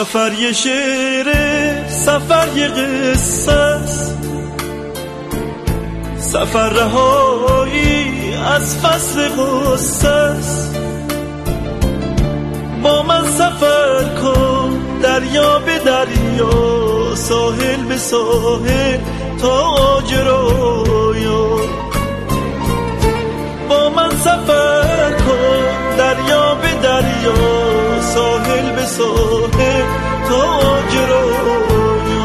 سفر یه شعره، سفر یه قصه است، سفر رهایی از فصل غصه است. با من سفر کن دریا به دریا، ساحل به ساحل تا آجرایا. با من سفر کن دریا به دریا، ساحل به ساحل تا آجرایا.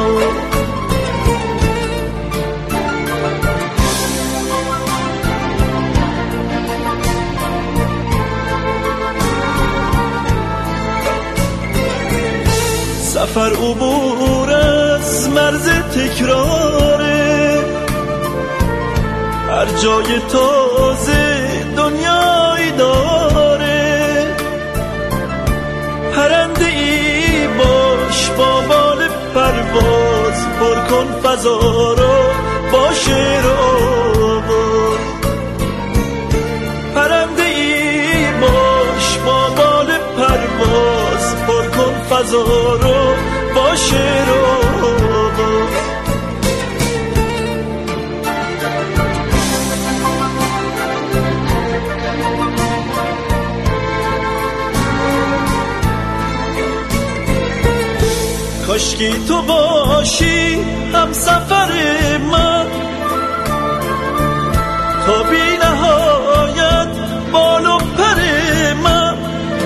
سفر عبور از مرز تکراره، هر جای تازه دنیایی داره. پرنده ای باش با بال پرواز، پر کن فضا رو با شعر و آواز. پرنده ای باش با بال پرواز، پر کن فضا رو با شعر و آواز. کاشکی تو باشی هم سفر من، تا بی نهایت بال و پر من.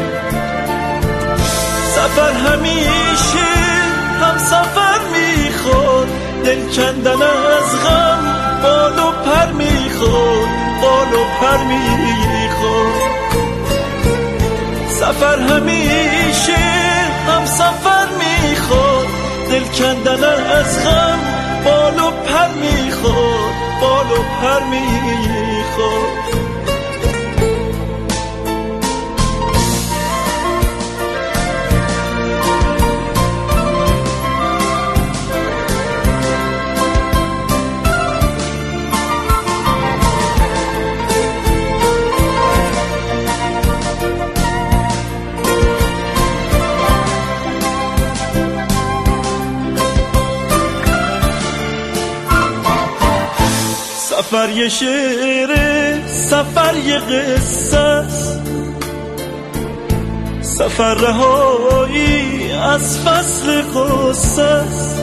سفر همیشه هم سفر میخواد، دل کندن از غم بال و پر میخواد، بال و پر میخواد. سفر همیشه هم سفر میخواد، دل کندن از غم بال و پر میخواد، بال و پر میخواد. سفر یه شعره، سفر یه قصه است، سفر رهایی از فصل غصه است.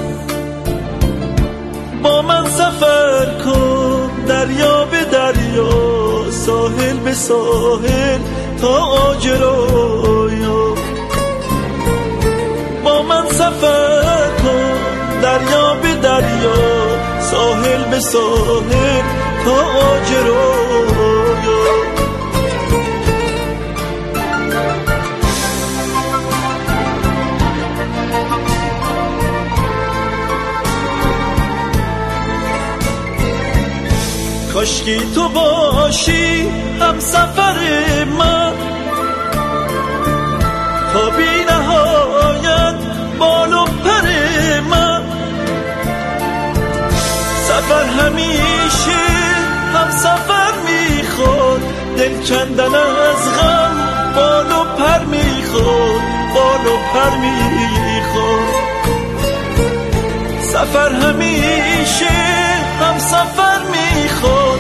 با من سفر کن دریا به دریا، ساحل به ساحل تا آجرایا. با من سفر کن دریا به دریا، ساحل به ساحل تا آجرایا. کاشکی تو باشی هم سفر من، تا بی نهایت بال و پر من. سفر همیشه هم سفر میخواد، دل کندن از غم بال و پر میخواد، بال و پر میخواد. سفر همیشه هم سفر